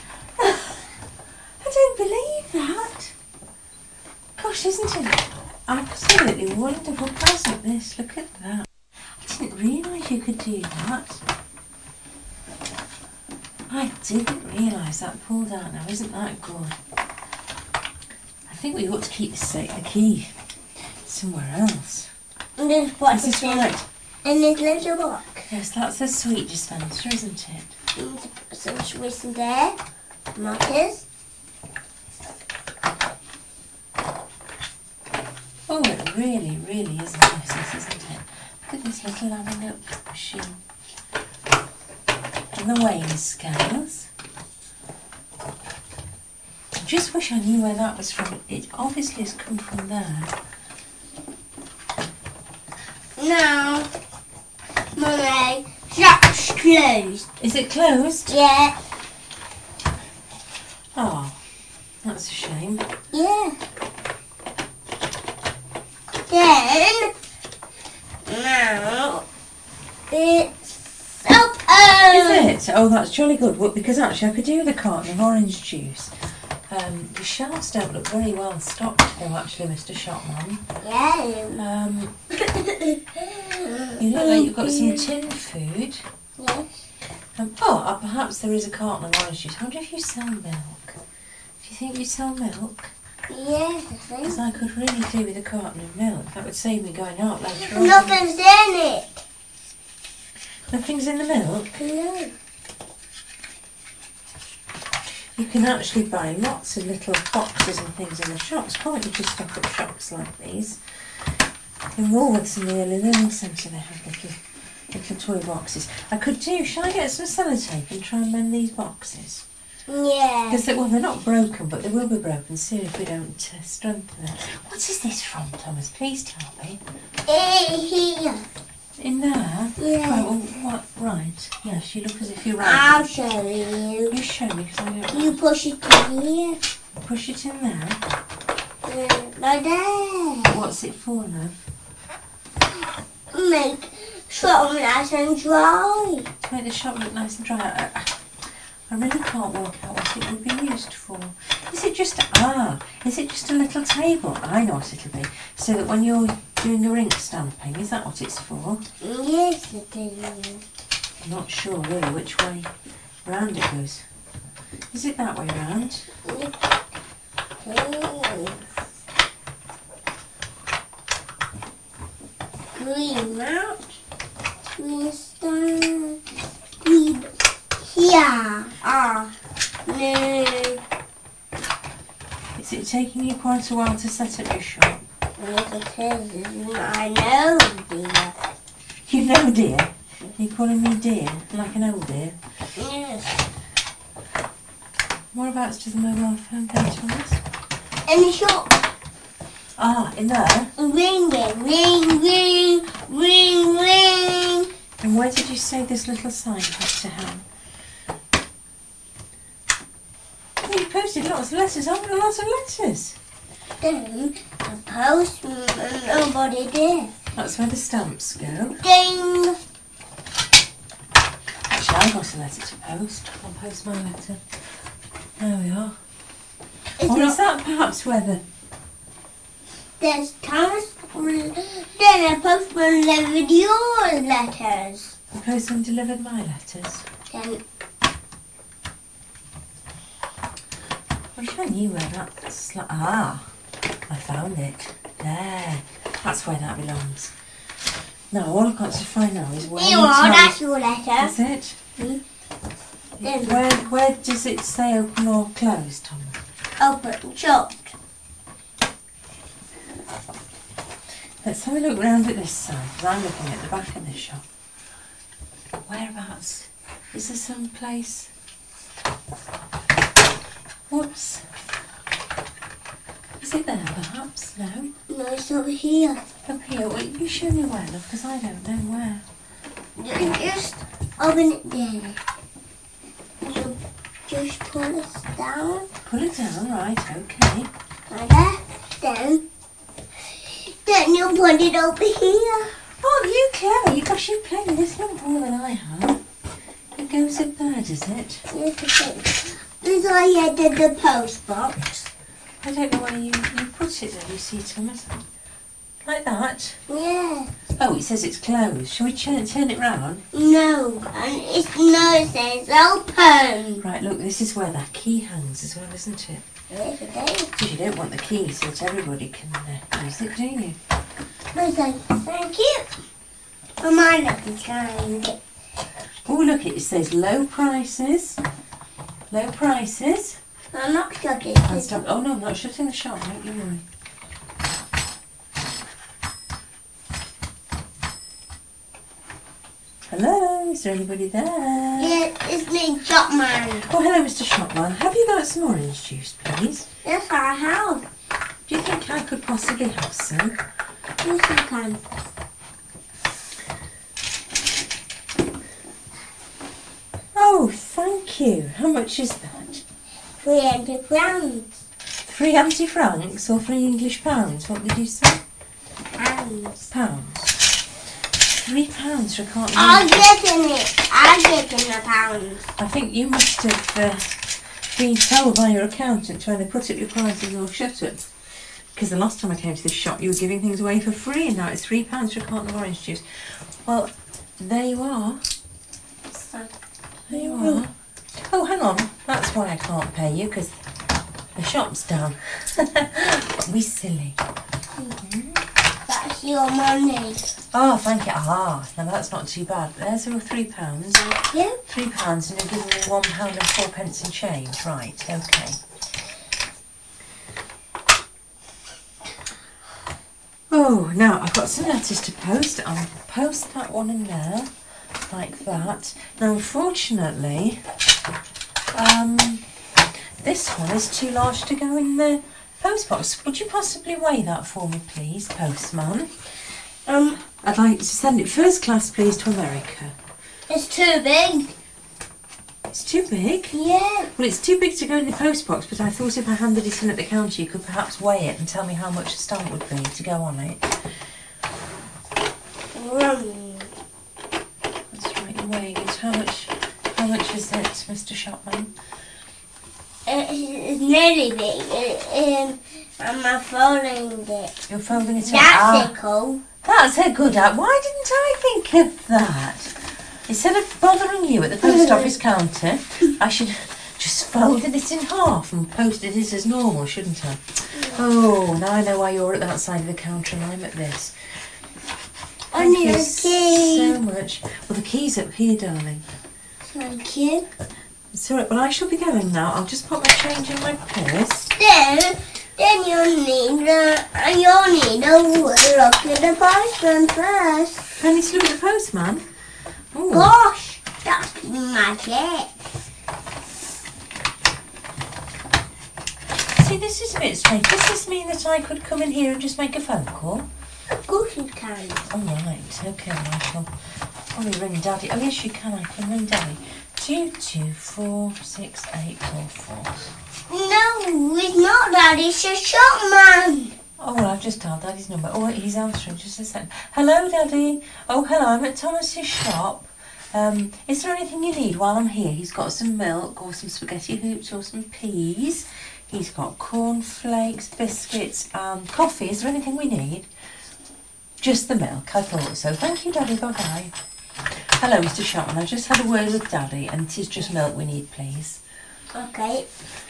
I don't believe that. Gosh, isn't it absolutely wonderful present, this? Look at that. I didn't realise you could do that. I didn't realise that pulled out now. Isn't that good? I think we ought to keep the key somewhere else. And there's what Is this right? in this little box. Yes, that's the sweet dispenser, isn't it? And some sweets in there. Markers. Oh, it really, really is nice, isn't it? Look at this little laminate machine. And the weighing scales. I just wish I knew where that was from. It obviously has come from there. No. Mummy, shop's closed. Is it closed? Yeah. Oh, that's a shame. Yeah. Then, now, it's open. Is it? Oh, that's jolly good. Well, because actually I could do with a carton of orange juice. The shelves don't look very well stocked though, actually, Mr. Shopman. Yeah. You look like you've got some tin food. Yes. Perhaps there is a carton of orange juice. I wonder if you sell milk. Do you think you sell milk? Yes, I Because think. I could really do with a carton of milk. That would save me going out later on. Nothing's in it. Nothing's in the milk. No. You can actually buy lots of little boxes and things in the shops, can't you? Just stock up shops like these. In Woolworths and the Early Learning Centre they have little toy boxes. Shall I get some sellotape and try and mend these boxes? Yeah. Because they're not broken, but they will be broken soon if we don't strengthen them. What is this from, Thomas? Please tell me. Here. In there? Yeah. Right, well, what? Right. Yes, you look as if you're right. I'll show you. You show me, because I don't You push it in here. push it in there. Like that. What's it for, love? Make something nice and dry. To make the shop look nice and dry. I really can't work out what it would be used for. Is it just a little table? I know what it'll be. So that when you're doing your ink stamping, is that what it's for? Yes, it is. I'm not sure really which way round it goes. Is it that way round? Yes. green mount, green stone, green here. No. Is it taking you quite a while to set up your shop? Yes, it is. I know, dear. You know, dear. You're calling me dear, like an old dear. Yes. Whereabouts does the mobile phone go, Thomas? In the shop. Ah, in there. Ring, ring, ring, ring, ring, ring. And where did you say this little sign had to hang? Oh, you posted lots of letters. I've got lots of letters. Then the postman and nobody did. That's where the stamps go. Ding. Actually, I got a letter to post. I'll post my letter. There we are. Or is that perhaps where the... There's Thomas. Then the postman delivered your letters. The postman delivered my letters? Then I wish I knew where that's... Ah, I found it. There. That's where that belongs. Now, all I've got to find now is where... here, that's your letter. Is it? Then Where does it say open or closed, Thomas? open, shut. Let's have a look round at this side, because I'm looking at the back of the shop. Whereabouts? Is there some place? Whoops. Is it there, perhaps? No? No, it's over here. Up here. Well, you show me where, love, because I don't know where. You just open it there. You just pull it down. Pull it down, right, okay. Like that. Then you put it over here. Oh, you clever. Gosh, you've played with this lot more than I have. It goes up there, does it? Yes, it is. This is why you did the post box. I don't know where you put it there, you see, Thomas. Like that. Yeah. Oh, it says it's closed. Shall we turn it round? No. And it says open. Right, look, this is where that key hangs as well, isn't it? Yes, it is. Because you don't want the key so that everybody can use it, do you? Thank you. For my lucky kind. Oh, look, it says low prices. Low prices. I'm not shutting And it. stop. Oh, no, I'm not shutting the shop, don't you worry. Hello, is there anybody there? Yeah, it's me, Shopman. Oh, hello, Mr. Shopman. Have you got some orange juice, please? Yes, I have. Do you think I could possibly have some? Yes, you can. Oh, thank you. How much is that? 300 pounds. 3 empty francs or 3 English pounds? What did you say? Pounds. Pounds. £3 for a carton. I'm getting it. I'm getting the pounds. I think you must have been told by your accountant when they put up your prices or shut it. Because the last time I came to this shop, you were giving things away for free, and now it's £3 for a carton of orange juice. Well, there you are. There you are. Oh, hang on. That's why I can't pay you, because the shop's down. Don't be silly. That's your money. Oh, thank you. Ah, now that's not too bad. There's your £3. Yeah. £3, and you're giving me £1 and 4p in change. Right, okay. Oh, now I've got some letters to post. I'll post that one in there, like that. Now, unfortunately, this one is too large to go in the post box. Would you possibly weigh that for me, please, postman? I'd like to send it first class, please, to America. It's too big. It's too big? Yeah. Well, it's too big to go in the post box, but I thought if I handed it in at the counter, you could perhaps weigh it and tell me how much a stamp would be to go on it. That's right, you're weighing it. How much is it, Mr. Shopman? It's nearly big. I'm folding it. You're folding it up. That's it, cool. That's a good idea. Why didn't I think of that? Instead of bothering you at the post office counter, I should just folded it in half and posted it as normal, shouldn't I? Oh, now I know why you're at that side of the counter and I'm at this. Thank you your key. so much. Well, the key's up here, darling. Thank you. It's all right. Well, I shall be going now. I'll just put my change in my purse. Then you'll need a look at the postman first. I need to look at the postman. Oh, Gosh, that's magic. see, this is a bit strange. Does this mean that I could come in here and just make a phone call? Of course you can. All right. Okay, I shall probably ring Daddy. Oh, yes, you can. I can ring Daddy. 22468844. No, it's not that. It's a shopman. Oh, well, I've just dialed Daddy's number. Oh, he's answering. Just a second. Hello, Daddy. Oh, hello. I'm at Thomas's shop. Is there anything you need while I'm here? He's got some milk or some spaghetti hoops or some peas. He's got cornflakes, biscuits, and coffee. Is there anything we need? Just the milk. I thought so. Thank you, Daddy. Bye-bye. Hello, Mr. Shopman. I just had a word with Daddy, and it is just milk we need, please. Okay.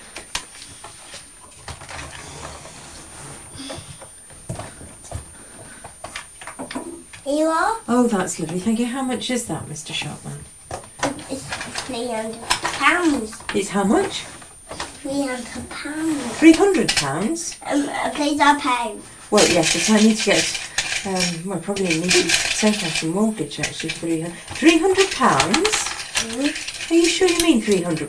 Here you are. Oh, that's lovely. Thank you. How much is that, Mr. Shopman? It's £300. It's how much? £300. £300? Please, I pay. Well, yes, but I need to get... well, probably need to take out a mortgage, actually. £300? Are you sure you mean £300?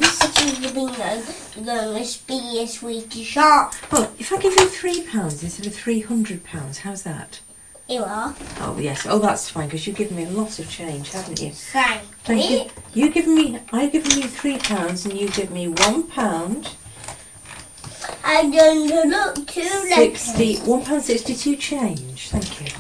The must be a sweetie shop. Well, if I give you £3 instead of £300, how's that? You are. Oh, yes. Oh, that's fine, because you've given me a lot of change, haven't you? Thank you. I've given you £3 and you give me £1. I don't look too late. £1.62 change. Thank you.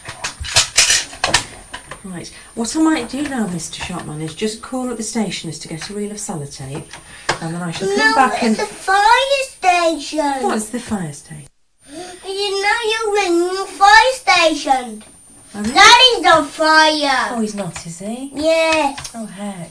Right. What I might do now, Mr. Shopman, is just call at the stationers to get a reel of sellotape, and then I shall come back and... No, it's the fire station. What's the fire station? You know you're ringing the fire station. Oh, really? Daddy's on fire. Oh, he's not, is he? Yes. Oh, heck.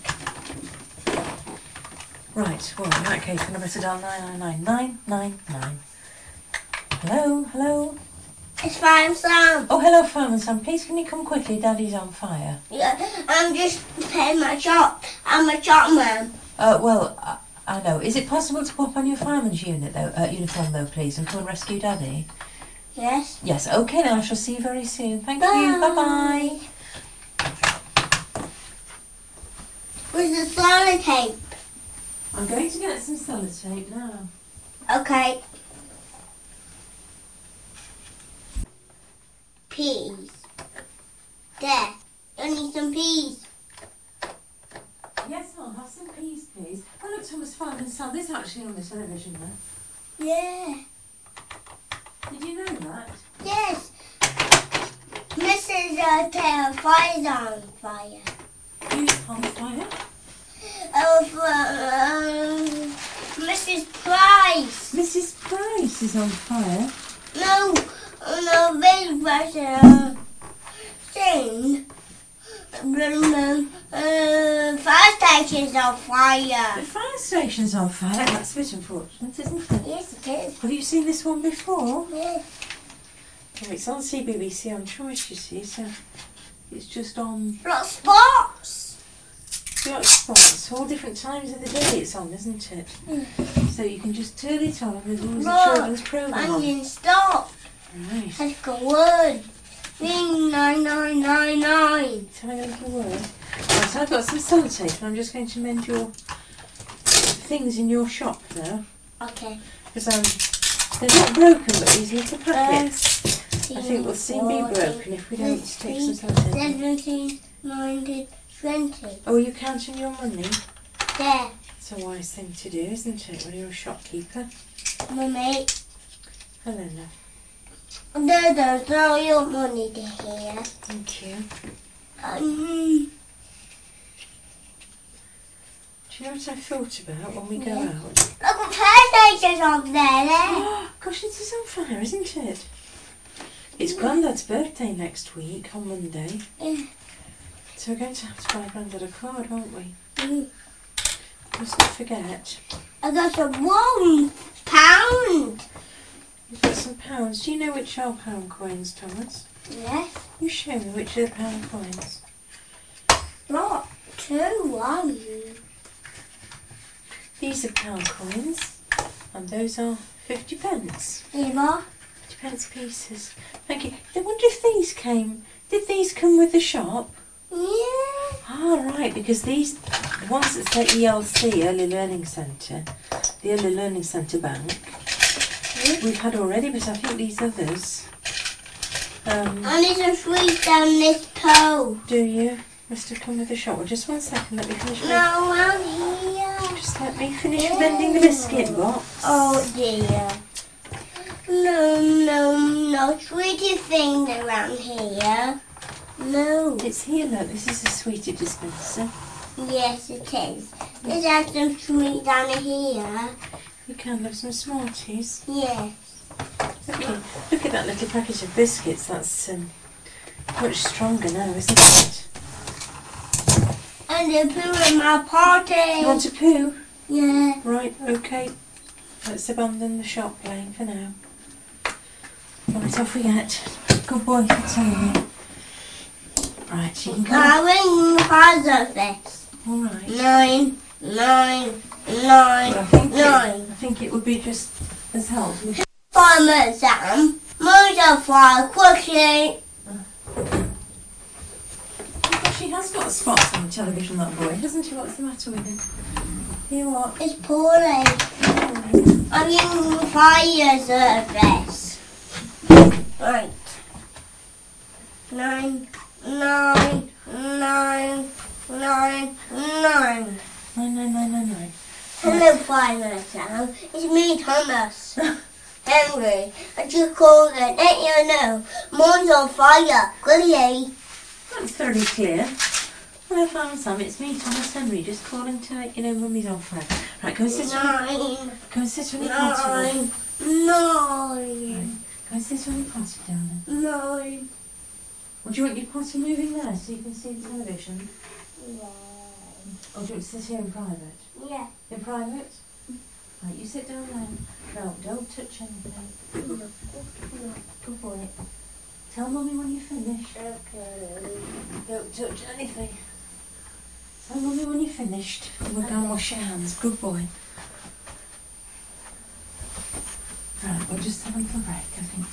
Right, well, in that case, I'm going to better dial 999. Hello, hello? It's fine, Sam. Oh, hello, Fireman Sam. Please, can you come quickly? Daddy's on fire. Yeah, I'm just paying my shop. I'm a shopman. Well, I know. Is it possible to pop on your fireman's uniform, though, please, and come and rescue Daddy? Yes. Yes, okay, then I shall see you very soon. Thank Bye. you. Bye-bye. Where's the sellotape? I'm going to get some sellotape now. Okay. Peas. There. I need some peas. Yes, I'll have some peas, please. Oh, look, Thomas Fireman Sam. This actually on the television there. Yeah. Did you know that? Yes. Mrs. Fire's on fire. Who's on fire? Mrs. Price. Mrs. Price is on fire. No, Big Brother thing. Fire station's on fire. The fire station's on fire. That's a bit unfortunate, isn't it? Yes, it is. Have you seen this one before? Yes. Oh, it's on CBBC on Choice, you see, so it's just on Lots of spots. lots of spots, all different times of the day it's on, isn't it? So you can just turn it on and there's always a children's programme on. Onion stop. Right. Let's go word. Ring 9999. Tell me a little word. Right, so I've got some sellotape and I'm just going to mend your things in your shop now. Okay. Because they're not broken, but these little packets I think will soon be broken if we don't take some sellotape. 17, 19, 20. Oh, are you counting your money? There. It's a wise thing to do, isn't it, when you're a shopkeeper? Mummy. Helena. Dada, throw your money to here. Thank you. Do you know what I thought about when we go out? Look, the fire station's on there. Oh, gosh, it is on fire, isn't it? It's Grandad's birthday next week, on Monday. Yeah. So we're going to have to buy Grandad a card, aren't we? Mm. Mustn't forget. I got a £1. You've got some pounds. Do you know which are pound coins, Thomas? Yes. You show me which are the pound coins. Not two, are you? These are pound coins, and those are 50 pence. Eva? 50 pence pieces. Thank you. I wonder if these came. Did these come with the shop? Yeah. Ah, right, because these, the ones that say ELC, Early Learning Centre, the Early Learning Centre Bank, we've had already, but I think these others. I need some sweets down this toe. Do you? Must have come with the shop. Well, just one second, let me finish. No, around here. Just let me finish bending the biscuit box. Oh dear. No, sweetie thing around here. No. It's here, look. This is a sweetie dispenser. Yes, it is. Let's have some sweet down here. You can have some Smarties. Yes. Okay. Look at that little package of biscuits. That's much stronger now, isn't it? And the poo in my party. You want a poo? Yeah. Right, okay. Let's abandon the shop playing for now. Right, off we get. Good boy, that's all right. Right, you can come. I ring the father this. All right. 9, 9, 9, I 9. think it would be just as helpful. Farmer Sam, mother fly quickly. She has got spots on the television, that boy, hasn't she? What's the matter with him? You what? It's poorly. I'm in fire service. Right. 9, 9, 9, 9, 9. 9. Hello, Farmer Sam. It's me, Thomas. Henry, I just called and let you know. Mom's on fire. Quickly. That's very clear. Hello, Farmer Sam. It's me, Thomas Henry, just calling to let you know Mummy's on fire. Right, go and sit on your potty. 9, 9, Go and sit on your potty, darling. 9. Or do you want your potty moving there so you can see the television? Yeah. Or do you want to sit here in private? Yeah. In private? Right, you sit down then. No, don't touch anything. Good boy. Tell Mummy when you finish. Okay. Don't touch anything. Tell Mummy when you're finished. And we'll go and wash your hands. Good boy. Right, we'll just have a little break, I think.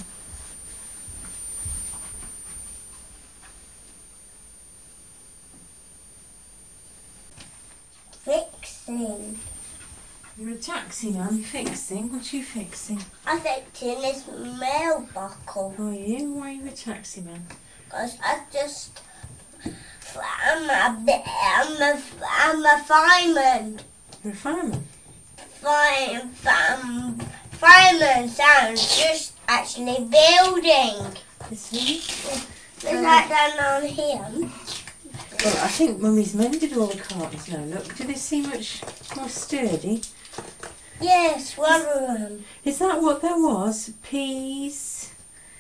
Fixing. You're a taxi man fixing. What are you fixing? I'm fixing this mail buckle. Are you? Why are you a taxi man? Because I'm a fireman. You're a fireman. Fireman sounds just actually building. Is he? Is that down on here? Well, I think Mummy's mended all the cartons now. Look, do they seem much more sturdy? Yes, one of them. Is that what there was? Peas,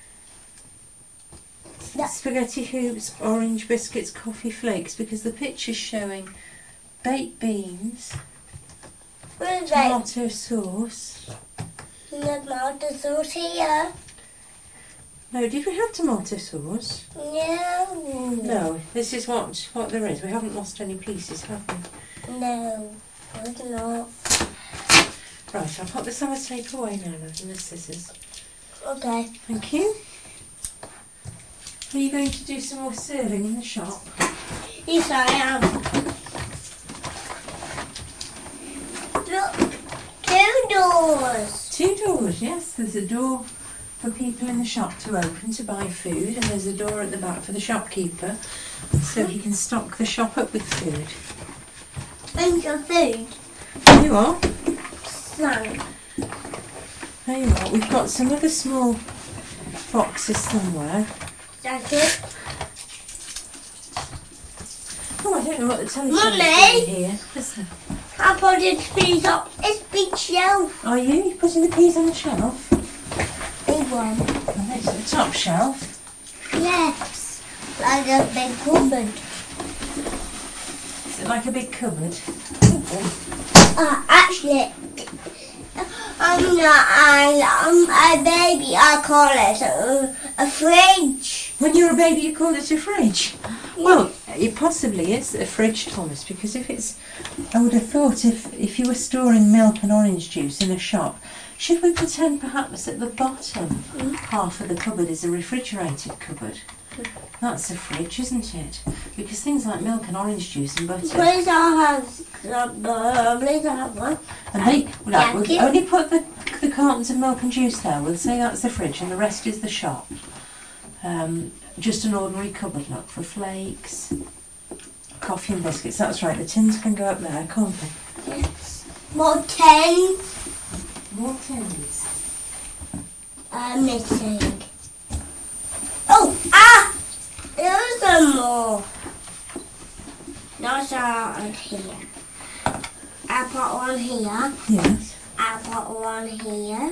spaghetti hoops, orange biscuits, coffee flakes, because the picture's showing baked beans, tomato sauce. The tomato sauce here. No, did we have tomato sauce? No. No, this is what there is. We haven't lost any pieces, have we? No, it's not. Right, I'll put the sellotape away now, love, and the scissors. Okay. Thank you. Are you going to do some more serving in the shop? Yes, I am. Look, 2 doors. 2 doors, yes. There's a door for people in the shop to open to buy food, and there's a door at the back for the shopkeeper so he can stock the shop up with food. Thank you, food. There you are. So, There you are. We've got some other small boxes somewhere. that's it. Oh, I don't know what the telephone Mummy? is doing here. Listen. I put this piece up. It's big shelf. Are you? You're putting the peas on the shelf? Big one. Right, so the top shelf. Yes. Like a big cupboard. Is it like a big cupboard? Actually, I'm not a baby. I call it a fridge. When you were a baby, you called it a fridge. Well, it possibly is a fridge, Thomas, because if it's... I would have thought if you were storing milk and orange juice in a shop, should we pretend perhaps at the bottom half of the cupboard is a refrigerated cupboard? That's a fridge, isn't it? Because things like milk and orange juice and butter... Please I have one. And they, right, we'll only put the cartons of milk and juice there. We'll say that's the fridge and the rest is the shop. Just an ordinary cupboard, look, for flakes, coffee and biscuits. That's right, the tins can go up there, can't they? Yes. More tins. More tins. Missing. Oh, there's some more. Those are on here. I put one here. Yes. I put one here.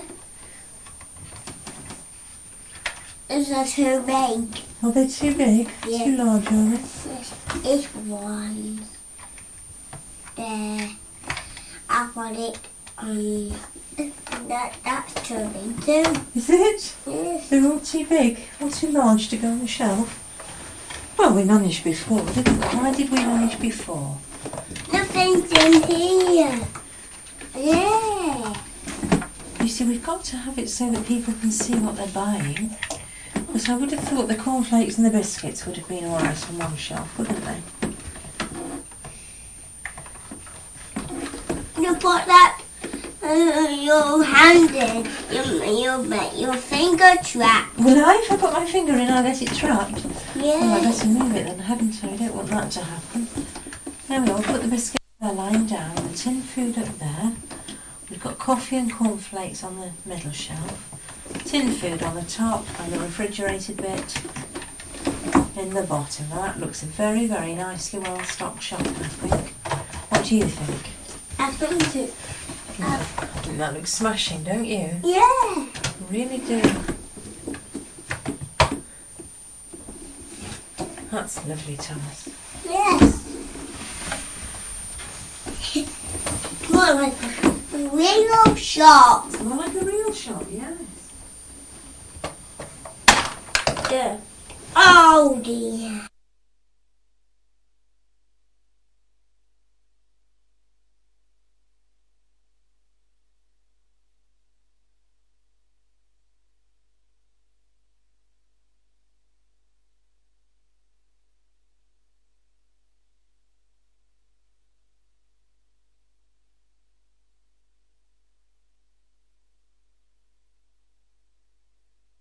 Is that too big? Oh, they're too big? Yeah. Too large, are they? This one. There. I put it on. That's too big too. Is it? Yes. They're all too big or too large to go on the shelf? Well, we managed before, didn't we? Why did we manage before? Nothing's in here. Yeah. You see, we've got to have it so that people can see what they're buying. But I would have thought the cornflakes and the biscuits would have been alright on one shelf, wouldn't they? You put that your hand in, your finger trapped. Will I? If I put my finger in, I'll get it trapped. Yeah. Oh, I better move it then, haven't I? I don't want that to happen. There we go, we'll put the biscuits there lying down, the tin food up there. We've got coffee and cornflakes on the middle shelf, tin food on the top and the refrigerated bit in the bottom. Now that looks a very, very nicely well stocked shop, I think. What do you think? I think it. I think that looks smashing, don't you? Yeah. I really do. That's lovely, Thomas. Yes. More like a real shop. More like a real shop, yes. Yeah. Oh dear.